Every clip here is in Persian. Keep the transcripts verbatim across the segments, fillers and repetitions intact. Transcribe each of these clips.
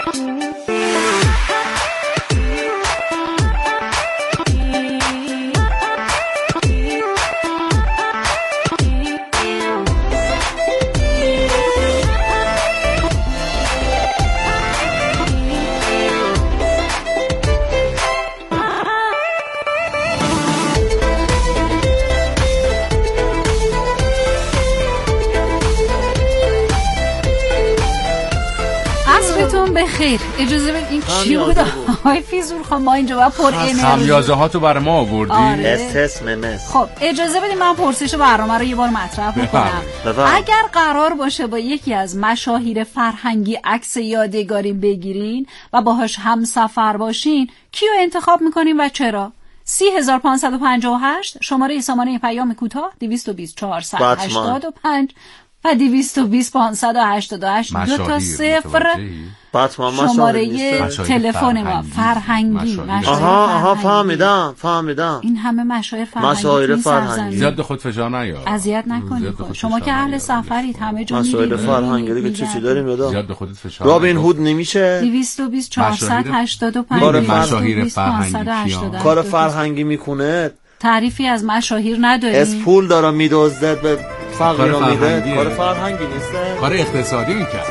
خیر اجازه بدین این چی بود آقای فیزور؟ خب ما اینجا باید پر انرژی خمیازه ها تو برای ما آوردی. آره. استس ممس. خب اجازه بدین من پرسش برنامه رو یه بار مطرح بکنم. اگر قرار باشه با یکی از مشاهیر فرهنگی عکس یادگاری بگیرین و باهاش همسفر باشین کیو انتخاب میکنین و چرا؟ سی هزار پانصد و پنجاه و هشت شماره سامانه پیام کوتاه دویست و بیست چهارصد و هشتاد و پنج و دویست و بیست پانصد و هشتاد و هشت دو تا صفر شماره تلفن ما فرهنگی. آها آها فهمیدم فهمیدم. این همه مشاهیر فرهنگی مشاهیر فرهنگی زیاد به خود فشار نیار، اذیت نکنید. شما که اهل سفرید همه جا میرید. مشاهیر فرهنگی دیگه چی چی داریم یادا؟ زیاد به خودت فشار. رابین هود نمیشه. دویست و بیست چهارصد و هشتاد و پنج مشاهیر فرهنگی کار فرهنگی میکنه. تعریفی از مشاهیر نداریم. اس پول داره میدزدد به فقیرا میده. کار فرهنگی نیست، کار اقتصادی میکنه.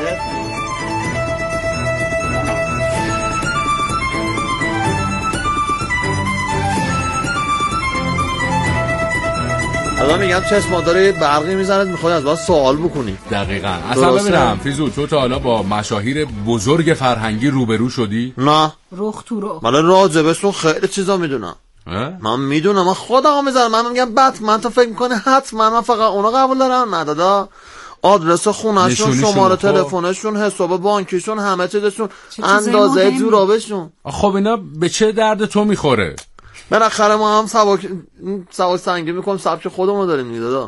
الان میگم چشم داره برقی میزنه میخواد از واسه سوال بکنی. دقیقاً. اصلا ببینم فیزو تو تا حالا با مشاهیر بزرگ فرهنگی روبرو شدی؟ نه. رخ تو رخ. من راجبشون خیلی چیزا میدونم. من میدونم، من خودم میذارم. من میگم بط من تو فکر میکنه حتما من فقط اونا قبول دارم. نه دادا، آدرس خونهشون، شماره تلفنشون، حساب بانکیشون، همه چیزشون، اندازه جورابشون. خب اینا به چه درد تو میخوره؟ بالاخره ما هم سبک سبک سنگین میکنیم، سبک خودمون داریم میدادا.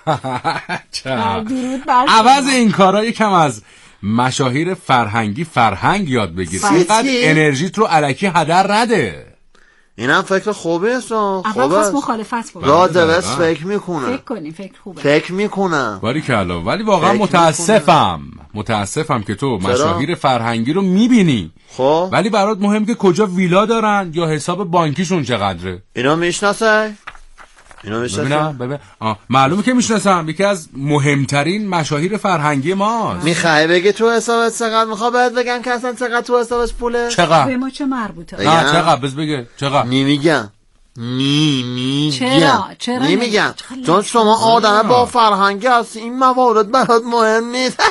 عوض این کارا یکم از مشاهیر فرهنگی فرهنگ یاد بگیر. اینقدر انرژیت رو الکی هدر نده. اینم فکر خوبه است. اول پس مخالفت کنم. راجبش فکر میکنم. فکر کنی فکر خوبه. فکر میکنم. باریکلا. ولی واقعا متاسفم. متاسفم که تو مشاهیر فرهنگی رو میبینی. خب ولی برات مهم که کجا ویلا دارن یا حساب بانکیشون چقدره. اینا میشناسه؟ اینا میشناسه؟ ببینم ببین. آه معلومه که میشناسم. یکی از مهمترین مشاهیر فرهنگی ماست. میخوای بگی تو حسابت چقدر؟ میخوام بهت بگم که اصلا چقدر تو حسابش پوله؟ چقدر؟ به ما چه مربوطه؟ نه چقدر بس بگه. چقدر؟ نمیگم. نمیگم. چرا؟ چرا نمیگم؟ چون شما آدم با فرهنگی هستی، این موارد برات مهم نیست.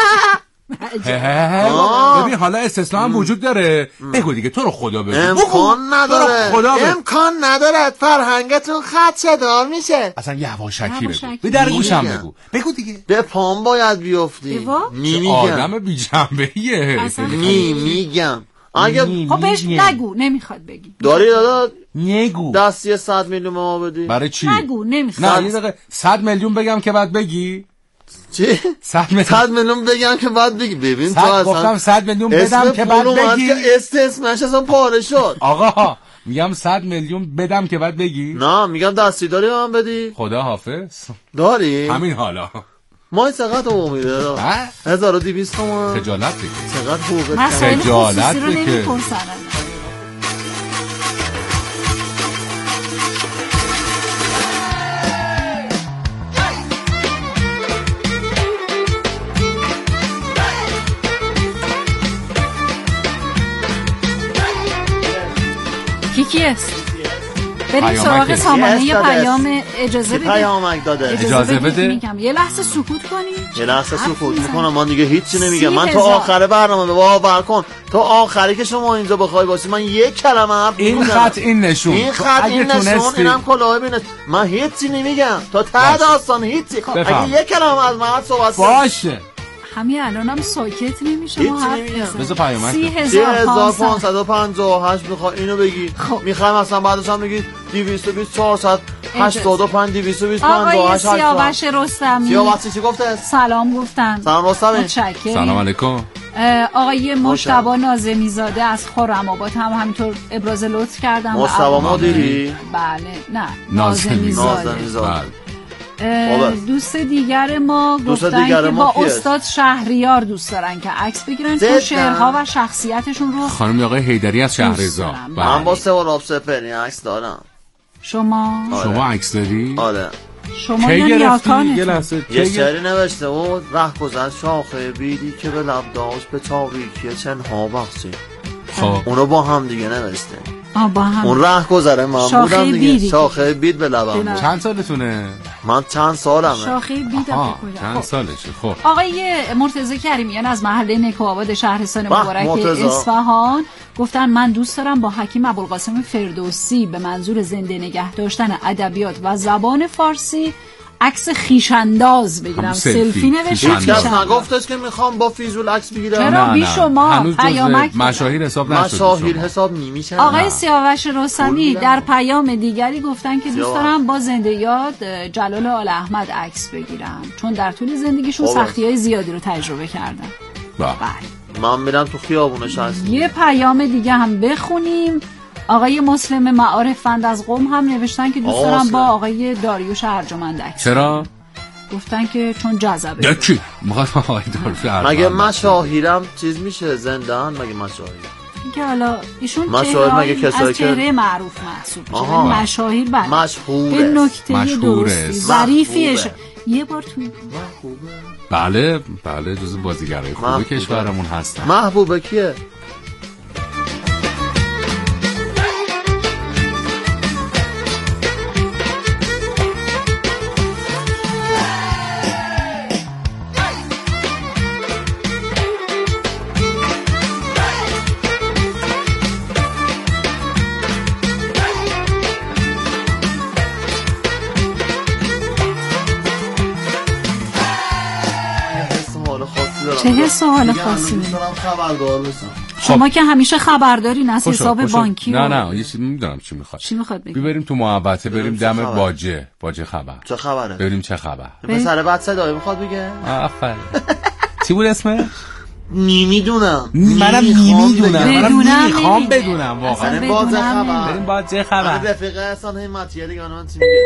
ببین حالا استثنا هم وجود داره. بگو دیگه، تو رو خدا بگو. امکان نداره. امکان نداره. فرهنگتون خدشه دار میشه. اصلا یواشکی بگو. به در گوشم بگو. بگو دیگه. به پام باید بیفتی. نمیگم. آدم بی جنبه‌ایه. نمیگم. اگه خب بهش نگو، نمیخواد بگی. داری دادا نگو. دستی صد میلیون ما بدی. برای چی؟ نگو نمیخواد. نه یه دقیقه صد میلیون بگم که بعد بگی. چی؟ صد میلیون بگم که بعد بگی. ببین تو اصلا گفتم صد میلیون بدم که بعد بگی. استثناش اصلا پاره شد. آقا میگم صد میلیون بدم که بعد بگی. نه میگم دستی داری من بدی. خدا حافظ. داری؟ همین حالا. ما چقدر تو میده؟ هزار و دویست تومان. خجالت بکش. چقدر حقوقت؟ خجالت بکش. کی است؟ بریم سراغ سامانه پیام. اجازه بده. پیامک داده. اجازه بده. میگم یه لحظه سکوت کنی. یه لحظه سکوت میکنم. من دیگه هیچی نمیگم. من تا آخر برنامه به باور کن، تا آخری که شما اینجا بخوای باشی من یک کلمه حرف نمیزنم. این خط این نشون. این خط این نشون. اینم کلاه ببین. من هیچی نمیگم تا ته داستان هیچی. اگه یک کلمه از من صحبت باشه. همین الانم ساکت نمیشه. ما حرف بزنیم. بذار پیامک. سی هزار پانصد و پنجاه و هشت میخوای اینو بگی. میخوایم اصلا بعدش هم بگی دویست و بیست چهارصد و هشتاد و پنج دویست و بیست پنجاه و هشت. آقای سیاوش رستمی. سیاوش چی گفته؟ سلام گفتن. سلام رستمی. متشکرم. سلام علیکم. آقای مجتبی ناظمی زاده از خرم‌آباد هم همینطور ابراز لطف کردن. مجتبی مدیری؟ بله نه ناظمی زاده. زاده. دوست دیگر ما گفتن که با استاد شهریار دوست دارن که عکس بگیرن چون شعرها و شخصیتشون رو. خانم آقای حیدری از شهرزاد. من با سوالاب سپری عکس دارم. شما آره. شما عکس داری؟ آره. شما یا نیاکانتون یه شعری نوشته بود ره گذشت شاخه بیدی که به لب داشت به تاریکی چنها بخشی. خب اونو با هم دیگه نوشته. آه با هم. اون ره گذره من بودم دیگه. شاخه بید به لبم. چند سالتونه؟ من چند سالمه. شاخه بید چند سالشه. خب آقای مرتضی کریمیان از محله نکوآباد شهرستان مبارک اصفهان گفتن من دوست دارم با حکیم ابوالقاسم فردوسی به منظور زنده نگه داشتن ادبیات و زبان فارسی عکس خیشانداز بگیرم. سلفی نوشتم. هیچ کس نگفتش که میخوام با فیزول عکس بگیرم. چرا بی شما پیامک مشاهیر حساب نشد. مشاهیر حساب نمیشن. آقای سیاوش رستمی در پیام دیگری گفتن که دوست دارم با زنده یاد جلال آل احمد عکس بگیرم چون در طول زندگیشون سختی‌های زیادی رو تجربه کردن. بله. من میرم تو خیابونش هستم. یه پیام دیگه هم بخونیم. آقای مسلم معارفند از قم هم نوشتن که دوست دارم با آقای داریوش ارجمند عکس. چرا؟ گفتن که چون جذابه. دکی مخاطب آقای داریوش ارجمند. مگه مشاهیرم چیز میشه زندان مگه مشاهیر؟ که حالا ایشون مشاهیر مگه کسایی که چهره معروف محسوب میشه. مشاهیر بعد مشهوره. به نکته درستی ظریفیش یه بار تو بله بله جزو بازیگرای خوب کشورمون هستن. محبوبه کیه؟ چه سوال خاصی می‌کنم خبردار بشم. شما که همیشه خبرداری نه حساب بانکی. نه نه یه چیزی میدونم چی میخواد. چی میخواد بگی؟ بریم تو محبته بریم دم باجه باجه خبر. چه خبره؟ بریم چه خبر؟ پسر بعد صدایی میخواد بگه؟ آفرین. چی بود اسمش؟ نمیدونم. منم نمیدونم. منم میخوام بدونم واقعا. بریم باجه خبر. بریم باجه خبر. رفیق احسان همتیه دیگه من چی میگه؟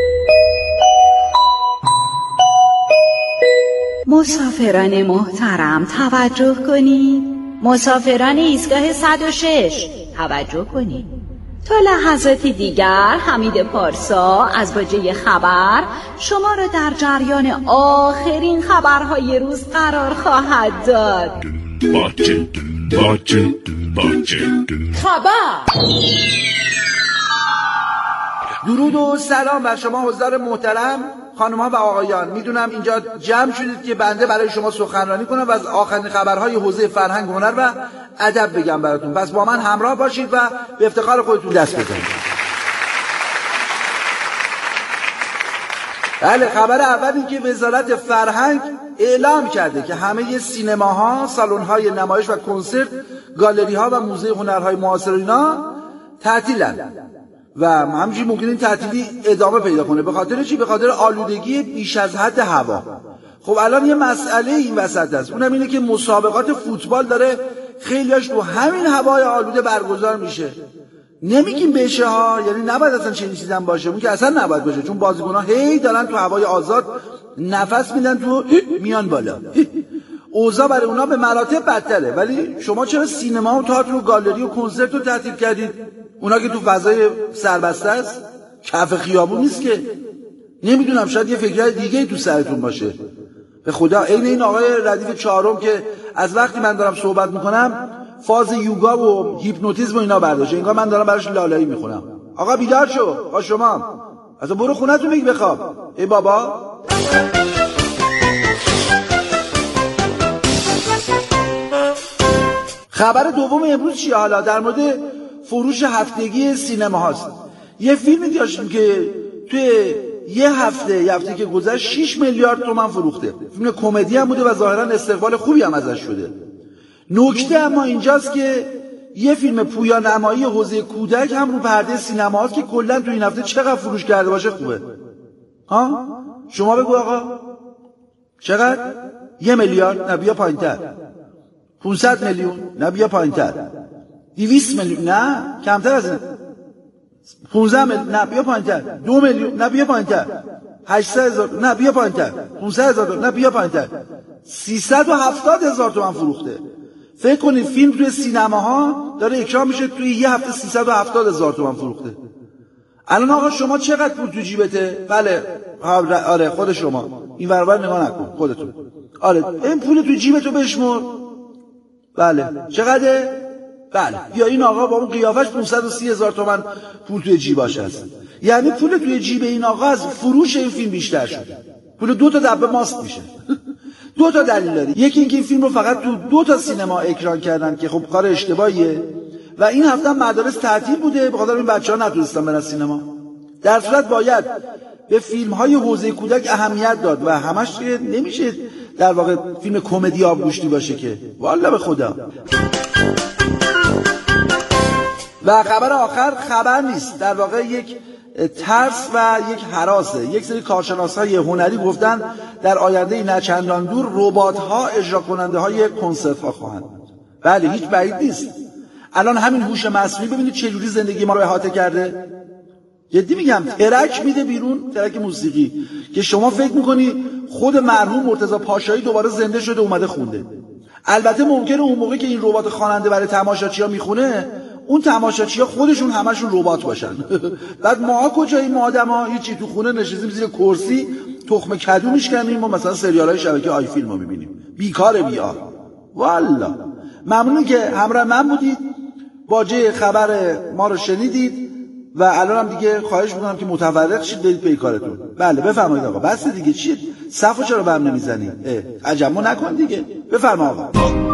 مسافران محترم توجه کنید. مسافران ایستگاه صد و شش توجه کنید. تا لحظاتی دیگر حمید پارسا از باجه خبر شما را در جریان آخرین خبرهای روز قرار خواهد داد. باجه باجه باجه خبر. درود و سلام بر شما حضار محترم، خانم‌ها و آقایان. میدونم اینجا جمع شدید که بنده برای شما سخنرانی کنم و از آخرین خبرهای حوزه فرهنگ، هنر و ادب بگم براتون. پس با من همراه باشید و به افتخار خودتون دست بزنید. بله، خبر اول این که وزارت فرهنگ اعلام کرده که همه سینماها، سالن‌های نمایش و کنسرت، گالری‌ها و موزه هنرهای معاصر اینا تعطیلن و همچنین ممکنه این تعطیلی ادامه پیدا کنه. به خاطر چی؟ به خاطر آلودگی بیش از حد هوا. خب الان یه مسئله این وسط هست، اونم اینه که مسابقات فوتبال داره خیلیاش تو همین هوای آلوده برگزار میشه. نمیگیم بشه ها، یعنی نباید اصلا چنین چیزی هم باشه، اون که اصلا نباید باشه، چون بازیکن‌ها هی دارن تو هوای آزاد نفس میدن تو میان بالا. اوضاع برای اونا به مراتب بدتره. ولی شما چرا سینما و تئاتر و گالری و کنسرت رو تعطیل کردید؟ اونا که تو فضای سربسته است، کف خیابون نیست که. نمیدونم، شاید یه فکرای دیگه تو سرتون باشه. به خدا عین این آقای ردیف چهارم که از وقتی من دارم صحبت میکنم فاز یوگا و هیپنوتیزم و اینا برداشته، انگار من دارم براش لالایی میخونم. آقا بیدار شو، با شما اصلا برو خونتون بگی بخواب. ای بابا. خبر دوم امروز چیه حالا؟ در مورد فروش هفتگی سینما هاست. یه فیلمی داشتیم که توی یه هفته یه هفته که گذشت شش میلیارد تومان فروخته. فیلم کمدی هم بوده و ظاهرا استقبال خوبی هم ازش شده. نکته اما اینجاست که یه فیلم پویانمایی حوزه کودک هم رو پرده سینما هاست که کلا تو این هفته چقدر فروش کرده باشه خوبه. ها؟ شما بگو آقا چقدر؟ یه میلیارد؟ نه بیا پایین‌تر. پانصد میلیون؟ نه بیا پایین‌تر. دویست میلیون؟ نه کمتر از این. پانزده میلیون؟ نه بیا پایین‌تر. دو میلیون؟ نه بیا پایین‌تر. هشتصد هزار نه بیا پایین‌تر، پانصد هزار نه بیا پایین‌تر، سیصد و هفتاد هزار تومان فروخته. فکر کنید فیلم توی سینماها داره اکرام میشه، توی یه هفته سیصد و هفتاد هزار تومان فروخته. الان آقا شما چقدر پول تو جیبته؟ بله آره خود شما این ورور نگاه نکن خودتون. آره این پول تو جیبتو بشمر. بله چقدره؟ بله بیا این آقا با اون قیافش پانصد و سی هزار تومان پول توی جیباش هست. یعنی پول توی جیب این آقا از فروش این فیلم بیشتر شده. پول دو تا دبه ماست میشه. دو تا دلیل داره. یکی اینکه این فیلم رو فقط تو دو تا سینما اکران کردن که خب کار اشتباهیه و این هفته مدارس تعطیل بوده، به خاطر این بچه‌ها نتونستن برن سینما. در صورت باید به فیلم‌های حوزه کودک اهمیت داد و همش نمیشه در واقع فیلم کمدی آبگوشتی باشه که والله به خدا. و خبر آخر خبر نیست، در واقع یک ترس و یک هراسه. یک سری کارشناس‌های هنری گفتن در آینده نچندان دور ربات‌ها اجرا کننده های کنسرت‌ها خواهند بود. بله هیچ بعید نیست. الان همین هوش مصنوعی ببینید چه جوری زندگی ما رو احاطه کرده. جدی میگم ترک میده بیرون، ترک موسیقی که شما فکر میکنی خود مرحوم مرتضی پاشایی دوباره زنده شده اومده خونده. البته ممکنه اون موقع که این ربات خواننده برای تماشاچی‌ها میخونه اون تماشاچی‌ها خودشون همشون ربات باشن. بعد ما کجاییم؟ ما آدم‌ها هیچی تو خونه نشستیم زیر کرسی تخم کدو میشکنیم و مثلا سریال‌های شبکه آی فیلم رو می‌بینیم. بیکار بیار. والله ممنون که همراه من بودید، باجه خبر ما رو شنیدید و الان هم دیگه خواهش می‌کنم که متفرق شید برید پی کارتون. بله بفرمایید آقا. بس دیگه چیه؟ صفو چرا به هم نمیزنید؟ عجمو نکن دیگه. بفرما آقا.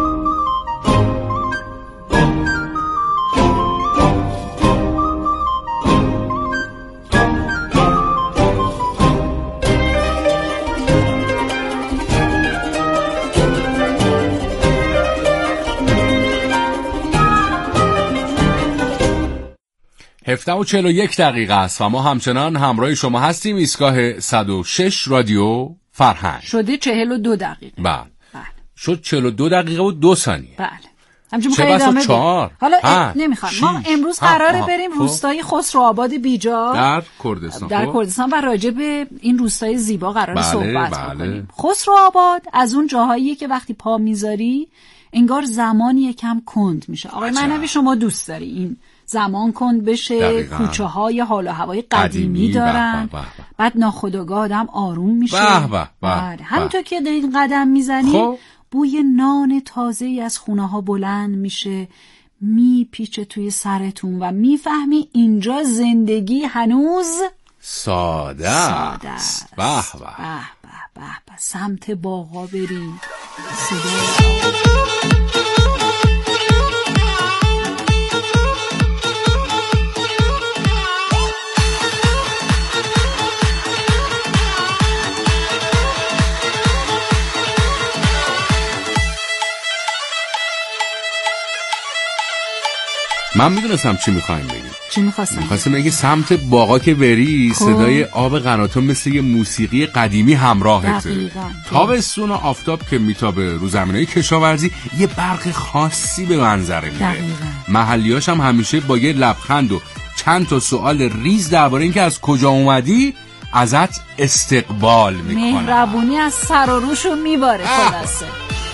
هفده و چهل و یک دقیقه است و ما همچنان همراه شما هستیم. ایستگاه صد و شش رادیو فرهنگ. شده چهل و دو دقیقه. بله. بله. شد چهل و دو دقیقه و دو ثانیه. بله. همچنین چه بسا چهار. حالا نمیخوام. ما امروز قراره بریم روستای خسروآباد بیجا در کردستان. در کردستان و راجع به این روستای زیبا قراره بله، صحبت بله. بکنیم. خسروآباد از اون جاهاییه که وقتی پا میذاری انگار زمان یکم کند میشه. آقای معنوی شما دوست داری این زمان کند بشه، کوچه های حال و هوای قدیمی, قدیمی دارن، بح بح بح. بعد ناخودآگاه آدم آروم میشه. بح بح بح. همینطور که دارید قدم میزنی خب. بوی نان تازه از خونه ها بلند میشه، میپیچه توی سرتون و میفهمی اینجا زندگی هنوز ساده است. به به به به سمت باغا بریم. صدا من میدونستم چی میخوایم بگیم. چی میخواستم؟ میخواستم بگی سمت باغا که بری صدای آب قناتون مثل یه موسیقی قدیمی همراهته. تابستون و آفتاب که میتابه رو زمینای کشاورزی یه برق خاصی به منظره میره. محلیاش هم همیشه با یه لبخند و چند تا سوال ریز درباره اینکه از کجا اومدی ازت استقبال میکنن. مهربونی از سر و روشو میباره خلاصه.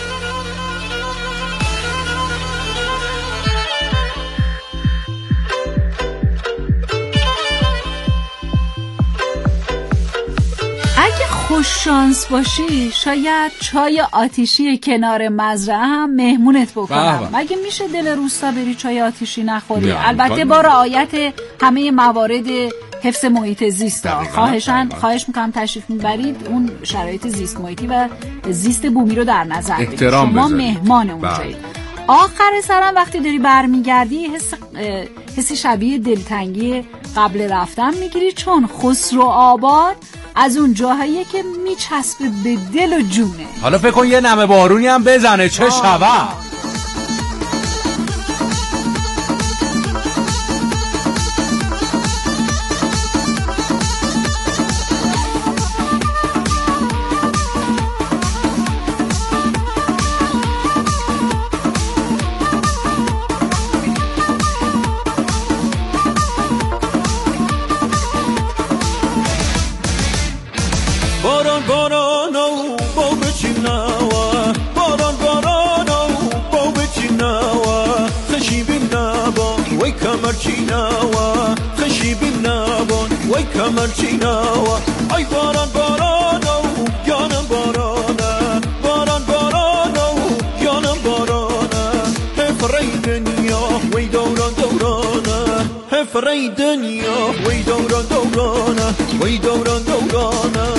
خوش شانس باشی شاید چای آتیشی کنار مزرعه هم مهمونت بکنم. مگه میشه دل روستا بری چای آتیشی نخوری؟ البته با رعایت همه موارد حفظ محیط زیست. خواهشاً خواهش میکنم تشریف میبرید اون شرایط زیست محیطی و زیست بومی رو در نظر بگیرید. شما مهمان اونجایید. آخر سرم وقتی داری برمیگردی حس حسی شبیه دلتنگی قبل رفتن میگیری، چون خسروآباد از اون جاهاییه که میچسبه به دل و جونه. حالا فکر کن یه نمه بارونی هم بزنه چه شبه. چیناوا خشیبیم نبان وای کمر چیناوا ای باران بارانو یانم بارانه باران بارانو یانم بارانه هفرای دنیا وی دوران دورانه هفرای دنیا وی دوران دورانه وی دوران دورانه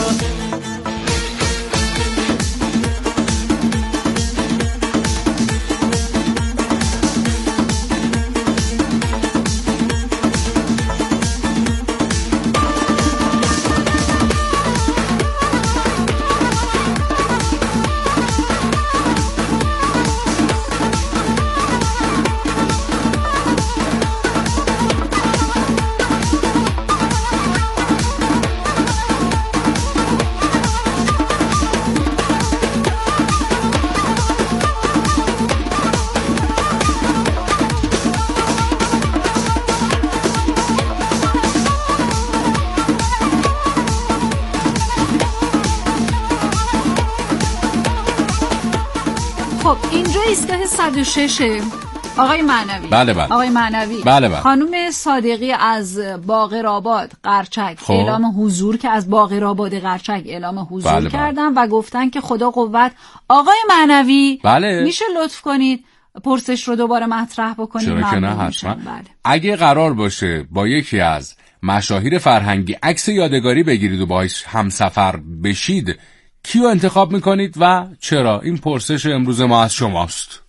صد و شش آقای معنوی. بله بله. آقای معنوی. بله بله. خانم صادقی از باقرآباد قرچک خب. اعلام حضور که از باقرآباد قرچک اعلام حضور بله کردن بله. و گفتن که خدا قوت. آقای معنوی بله. میشه لطف کنید پرسش رو دوباره مطرح بکنید؟ چرا که نه حتما. بله. اگه قرار باشه با یکی از مشاهیر فرهنگی عکس یادگاری بگیرید و باهاش همسفر بشید کیو انتخاب میکنید و چرا؟ این پرسش امروز ما از شماست.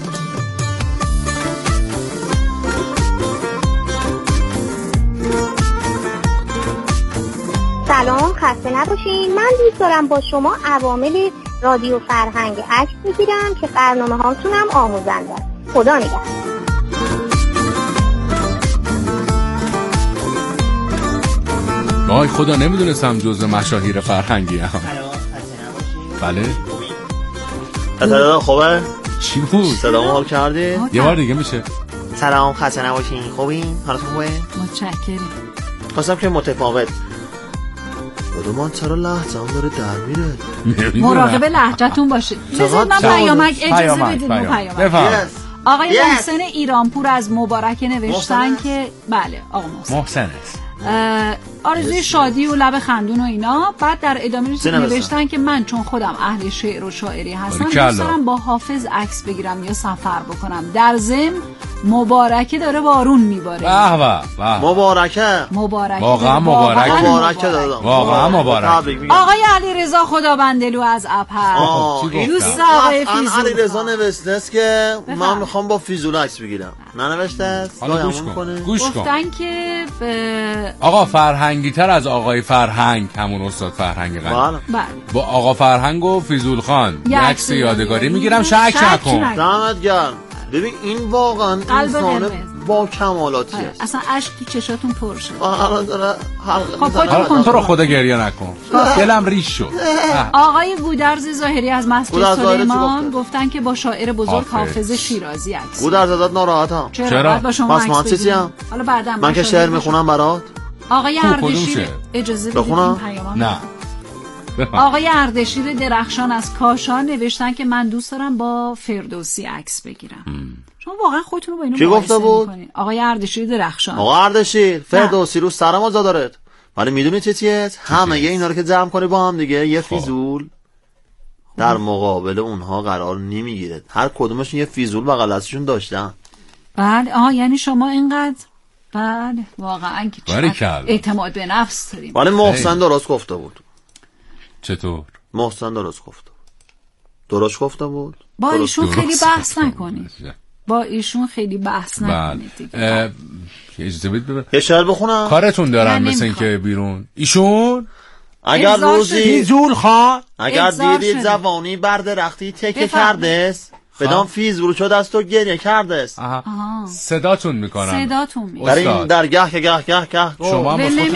سلام، خسته نباشین. من دوست دارم با شما عوامل رادیو فرهنگ عکس بگیرم که برنامه هاتونم آموزنده است. خدا نگهدار. وای خدا نمیدونستم جزء مشاهیر فرهنگی هم. بله سلام خوبه؟ چی بود؟ سلام حال کردی؟ یه بار دیگه میشه؟ سلام خسته نباشین خوبین؟ حالتون خوبه؟ متشکرم. خواستم که متفاوت من چرا لهجه‌ام داره در میره؟ مراقب لهجه‌تون باشید. بذار من پیامک اجازه بدید. بفرمایید. آقای محسن ایرانپور از مبارک نوشتن که بله آقا محسن محسن است. آرزوی شادی و لب خندون و اینا. بعد در ادامه نوشتن که من چون خودم اهل شعر و شاعری هستم دوست دارم با حافظ عکس بگیرم یا سفر بکنم. در ضمن مبارکه داره بارون میباره. به به مبارکه مبارکه واقعا مبارکه مبارکه دادم واقعا مبارک. آقای علیرضا خدابندلو از اپر دوست آقای فیزول علیرضا نوشته است که من میخوام با فیزول عکس بگیرم. ننوشته است؟ گوش کن گوش کن. گفتن که آقا فرهنگی تر از آقای فرهنگ همون استاد فرهنگ قدیم بله با آقا فرهنگ و فیزول خان عکس یادگاری میگیرم. شک نکن. دمت گرم. ببین این واقعا انسان با کمالاتیه. اصلا اشک تو چشاتون پر شد. الان داره حلقه تو رو خدا گریه نکن. دلم ریش شد. آقای گودرز ظاهری از مسجد سلیمان گفتن که با شاعر بزرگ حافظ شیرازی عکس. گودرز ازت ناراحتم. چرا؟ با شما عکس بگیرم. حالا بعدا من که شعر میخونم برات. آقای اردشیر اجازه بدید این پیامو. نه. آقای اردشیر درخشان از کاشان نوشتن که من دوست دارم با فردوسی عکس بگیرم. شما واقعا خودتون رو با اینو مقایسه می‌کنید؟ آقای اردشیر درخشان. آقا اردشیر فردوسی رو سرم آزاد دارد. ولی میدونی چه چیه؟ همه اینا رو که جمع کنی با هم دیگه یه فیزول در مقابل اونها قرار نمیگیره. هر کدومشون یه فیزول بغل دستشون داشتن. بله آها یعنی شما اینقدر بله واقعا که اعتماد به نفس داریم. ولی محسن درست گفته بود. چطور؟ محسن درست گفته درست گفته بود. با ایشون خیلی بحث نکنید. با ایشون خیلی بحث نکنید دیگه. اجازه بدید ببر. یه شعر بخونم. کارتون دارن مثل این که بیرون. ایشون اگر روزی فیزول خان اگر دیدید زبانی بر درختی تکه کرده است بدان فیزول شده است و گریه کرده است. صداتون میکنم. صداتون میکنم. برای این درگاه که گه گه گه شما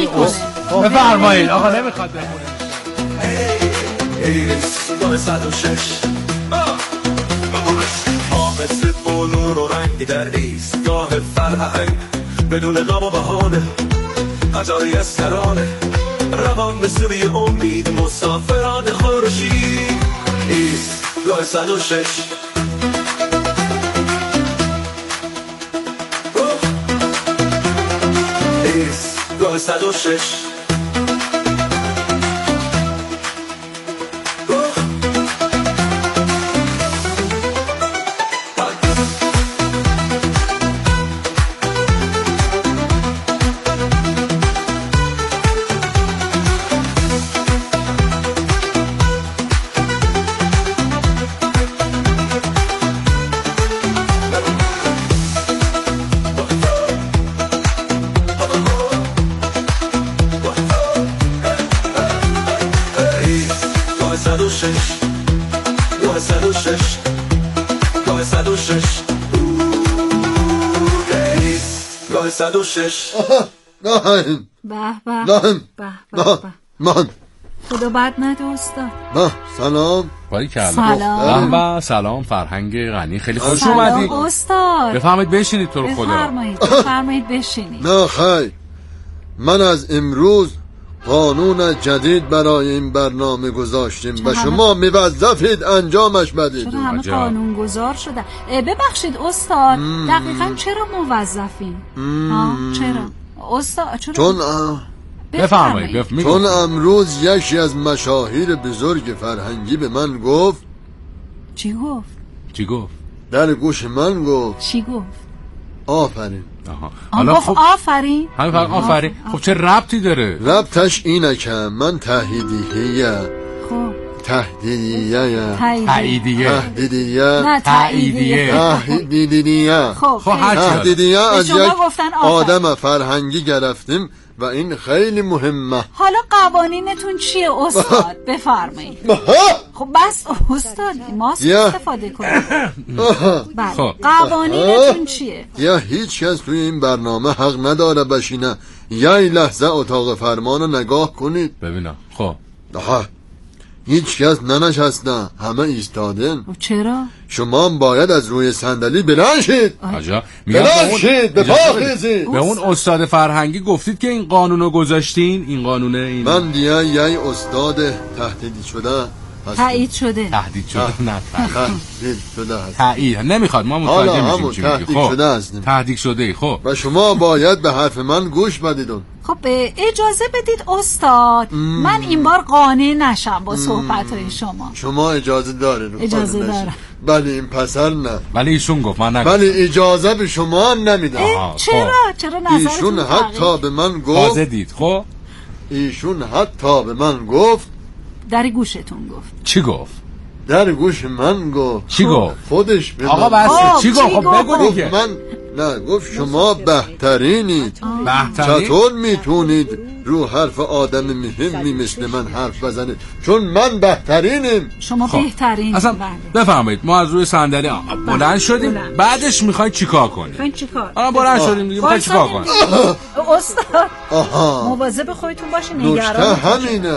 بفرمایید. آقا نمیخواد بمونه. ایستگاه صد و شش مثل بلور و رنگی در ایستگاه فرهنگ بدون غم و بهانه عجای استرانه روان به سوی امید مسافران خورشید ایستگاه صد و شش گاه صد و شش صد و شش ناهم به به ناهم به به من خدا بد نده استاد. به سلام باریکلا. سلام به سلام فرهنگ غنی، خیلی خوش اومدید. سلام استاد. بفرمایید بشینید تو رو خدا. بفرمایید بفرمایید بشینید. نه خیر، من از امروز قانون جدید برای این برنامه گذاشتیم و شما موظفید انجامش بدید. چرا همه قانون گذار شده؟ ببخشید استاد، دقیقاً چرا موظفین؟ ها چرا؟ استاد چرا؟ چون بفرمایید. چون امروز یکی از مشاهیر بزرگ فرهنگی به من گفت. چی گفت؟ چی گفت؟ در گوش من گفت. چی گفت؟ آفرین. آها. حالا خب آفرین. همین فرق آفرین. خب چه ربطی داره؟ ربطش اینه که من تهدیدیه. خب تهدیدیه. تاییدیه. تهدیدیه. نه تاییدیه. تهدیدیه. خب تهدیدیه از یک آدم فرهنگی گرفتیم و این خیلی مهمه. حالا قوانینتون چیه استاد؟ بفرمایید. خب بس استاد ما استفاده کنیم. بله قوانینتون چیه؟ یا هیچ کس توی این برنامه حق نداره بشینه یه لحظه اتاق فرمان رو نگاه کنید ببینم. خب آها، هیچ کس ننشسته، همه ایستادن. چرا؟ شما باید از روی صندلی بلند شید. آجا بلند شید، به پا خیزید. به اون استاد فرهنگی گفتید که این قانونو گذاشتین؟ این قانونه این من دیگه یه استاد تهدید شده تایید شده. تهدید شده نه تهدید شده هست. تایید نمیخواد، ما متوجه میشیم چی میگی. تهدید شده هستیم. تهدید شده. خب و شما باید به حرف من گوش بدیدون. خب اجازه بدید استاد مم. من این بار قانع نشم با صحبت‌های شما. شما اجازه دارید. اجازه دارم. ولی این پسر نه. ولی ایشون گفت من نگفتم. ولی اجازه به شما نمیدم. چرا؟ چرا نظرتون ایشون حتی به من گفت. تازه دید. خب ایشون حتی به من گفت. در گوشتون گفت. چی گفت؟ در گوش من گفت. چی گفت؟ خودش به آقا بس چی گفت؟ خب بگو دیگه. من نه گفت شما بهترینید. بهترین؟ چطور میتونید رو حرف آدم مهمی مثل من حرف بزنید؟ چون من بهترینم. شما خب. بهترین. اصلا بفرمایید ما از روی صندلی بلند شدیم بلند. بعدش میخواین چیکار کنیم؟ میخواین چیکار؟ آها بلند شدیم دیگه میخواین چیکار کنیم؟ استاد مواظب خودتون باشین، نگران نکته همینه.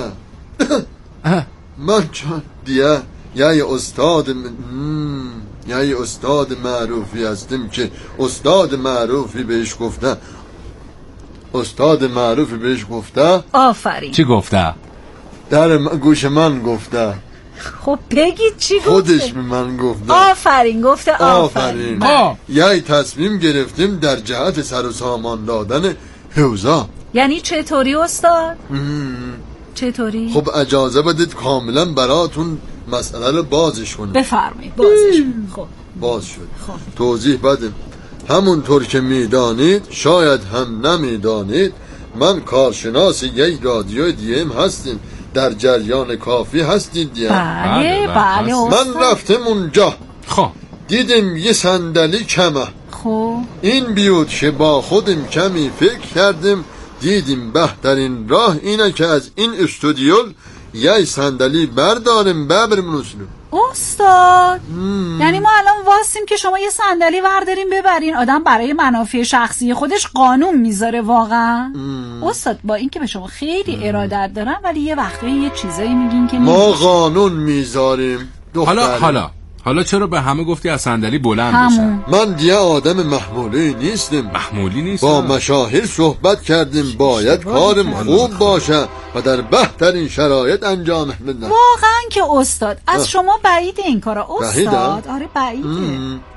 من چون دیگه یه استاد م... یه استاد معروفی هستیم که استاد معروفی بهش گفته استاد معروفی بهش گفته آفرین. چی گفته؟ در گوش من گفته. خب بگید چی گفته؟ خودش به من گفته. آفرین گفته. آفرین, آفرین. یه تصمیم گرفتیم در جهت سر و سامان دادن حوزه. یعنی چطوری استاد؟ چطوری؟ خب اجازه بدید کاملا براتون مسئله رو بازش کنیم. بفرمایید بازش کنیم. خب باز شد. خب. توضیح بدیم. همونطور که میدانید شاید هم نمیدانید من کارشناس یک رادیو دیم هستیم. در جریان کافی هستید دیگه. بله بله من رفتم اونجا. خب دیدم یه صندلی کمه. خب این بیود که با خودم کمی فکر کردم دیدیم بهترین راه اینه که از این استودیو یه صندلی برداریم ببریم اونسلو. استاد مم. یعنی ما الان واسیم که شما یه صندلی برداریم ببرین؟ آدم برای منافع شخصی خودش قانون میذاره واقعا؟ مم. استاد با اینکه به شما خیلی مم. ارادت دارم ولی یه وقتی یه چیزایی میگین که ما قانون میذاریم. حالا حالا حالا چرا به همه گفتی از صندلی بلند بشن؟ من دیگه آدم محمولی نیستم. محمولی نیستم. با مشاهیر صحبت کردیم باید کارم خوب باشه و در بهترین شرایط انجام بدم. واقعا که استاد از شما بعید این کارا استاد. آره بعیده.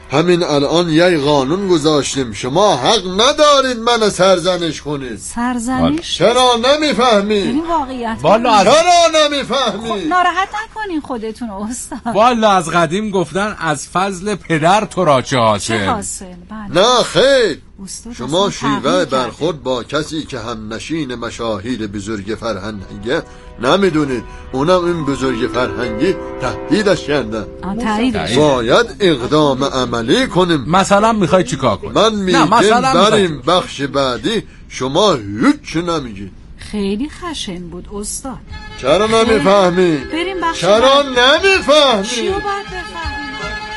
همین الان یه قانون گذاشتیم، شما حق ندارید من سرزنش کنید. سرزنش؟ چرا نمیفهمی؟ این واقعیت والا چرا نمیفهمی؟ خب ناراحت نکنین خودتون استاد. والا از قدیم گفتن از فضل پدر تو را چه حاصل. چه حاصل؟ بله. نه خیر، شما شیوه برخورد برخورد با کسی که هم نشین مشاهیر بزرگ فرهنگه نمیدونید، اونم این بزرگ فرهنگی تهدیدش کردن. باید اقدام عملی کنیم. مثلا میخوای چیکار کنیم؟ من میگم بریم بخش بعدی، شما هیچ نمیگید. خیلی خشن بود استاد. چرا نمیفهمی؟ بریم بخش چرا نمیفهمی؟ چیو باید بفهمی؟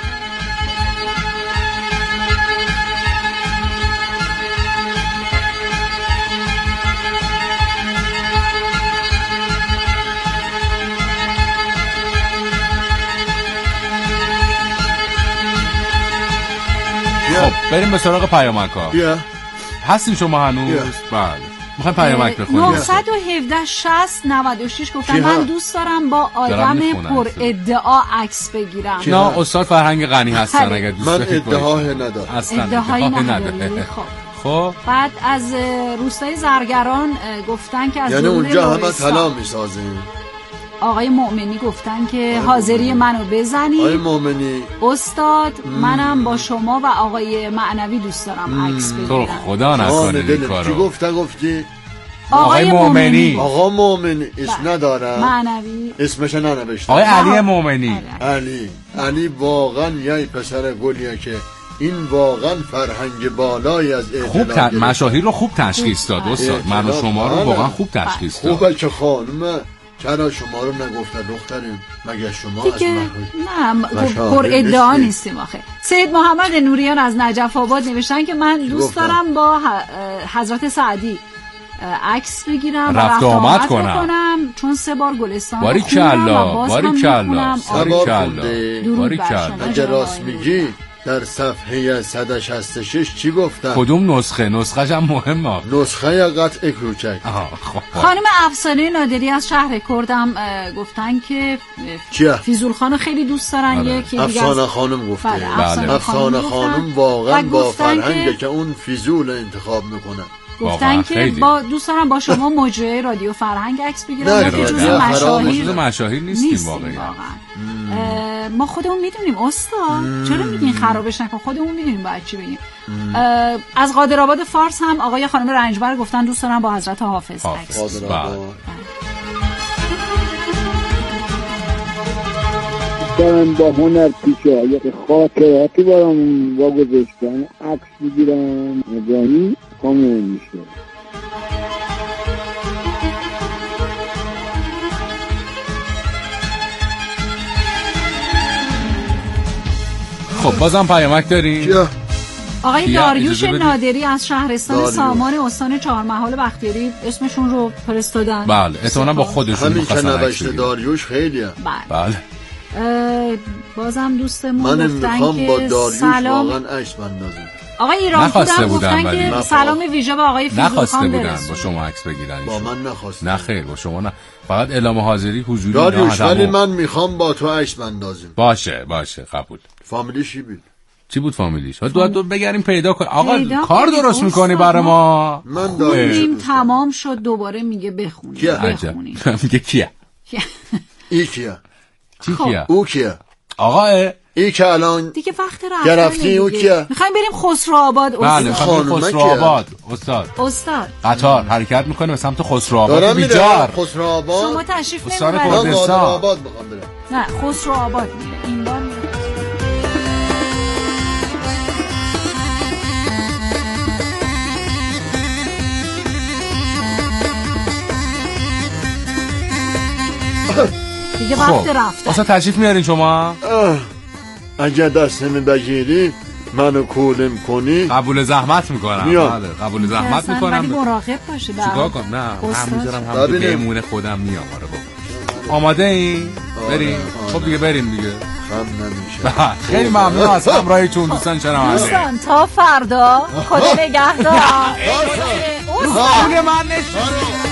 خب بریم به سراغ پیامک‌ها. بیا. هستین شما هنوز؟ بله. میخوایم پیامک بخونیم. نه یک هفت شصت نود و شش گفتن من دوست دارم با آدم پر ادعا عکس بگیرم. نه استاد فرهنگ غنی هستن اگه دوست من دارید. ادعا ندارم. اصلا ادعایی نداره. خب. خب بعد از روستای زرگران گفتن که از یعنی اونجا همه طلا میسازیم. آقای مؤمنی گفتن که حاضری منو بزنید. آقای مؤمنی استاد منم با شما و آقای معنوی دوست دارم عکس بگیرم. تو خدا نکنه این کارو. چی گفته گفتی؟ آقای مؤمنی. آقا مؤمنی اسم نداره. معنوی اسمش ننوشته. آقای علی مؤمنی. علی علی واقعا یه پسر گلیه که این واقعا فرهنگ بالایی از خوب ت... مشاهیر رو خوب تشخیص داد استاد. من و شما رو واقعا خوب تشخیص داد. خوبه که خانم چرا شما رو نگفته دختریم؟ مگه شما از نه پر ادعا نیستیم آخه. سید محمد نوریان از نجف آباد نوشتن که من دوست دارم با حضرت سعدی عکس بگیرم و رفت آمد کنم چون سه بار گلستان باری کلا باری کلا باری کلا باری کلا. اگه راست میگی در صفحه صد و شصت و شش چی گفتن؟ کدوم نسخه؟ نسخه‌ش هم مهمه. نسخه قطع کوچک. خانم افسانه نادری از شهر کردم گفتن که فیزول خانو خیلی دوست دارن. یکی افسانه خانم گفته. بله. افسانه خانم واقعا با فرهنگه که اون فیزول انتخاب میکنن. گفتن که با دوست دارم با شما مجری رادیو فرهنگ عکس بگیرم که جزء مشاهیر مشاهیر نیستیم واقعا. ما خودمون میدونیم استاد. چرا میگین خرابش نکن؟ خودمون میدونیم باید چی بگیم. از قادرآباد فارس هم آقای خانم رنجبر گفتن دوست دارم با حضرت حافظ عکس بگیرم. دارم با هنر پیشه یک خاطراتی برام واگذاشتن عکس بگیرم ابراهیم کامل میشه. خب بازم پیامک داریم. آقای داریوش نادری از شهرستان داریوش. سامان استان چهارمحال بختیاری اسمشون رو فرستادن. بله احتمالاً با خودشون همین که نوشته داریوش خیلیه. بله بازم دوستمون گفتن که با داریوش واقعا عکس بندازیم. آقای ایران خودم گفتن که سلام ویژه به آقای فیزول خان بودن با شما عکس بگیرن. با من نخواستم. نه خیر با شما نه، فقط اعلام حاضری حضوری. داریوش ولی من میخوام با تو عکس بندازیم. باشه باشه قبول. فامیلیش چی بود؟ چی بود فامیلیش؟ دو دو بگیریم پیدا کن. آقا کار درست میکنی برای ما. من داریم تمام شد دوباره میگه بخونی. بخونی. میگه کیه؟ ای کیه؟ چی کیه؟ او کیه؟ آقا ای که الان دیگه وقت رفتن گرفتی او کیه؟ میخوایم بریم خسروآباد. بله خسروآباد استاد. استاد قطار حرکت میکنه به سمت خسروآباد بیجار. خسروآباد شما تشریف نمیبرید. من قادرآباد میخوام برم. نه خسروآباد میره این بار میره. دیگه وقت رفتن. اصلا تشریف میارین شما؟ اگه دست نمی بگیری منو کولم کنی قبول زحمت میکنم. بله قبول زحمت میکنم. ولی مراقب باشه. چیکار کنم؟ نه هم میذارم هم بهمون خودم میام. آره بابا آماده این؟ بریم. خب دیگه بریم دیگه. خم نمیشه. خیلی ممنون از همراهیتون دوستان شنونده. دوستان تا فردا خدا نگهدار. اون من نشون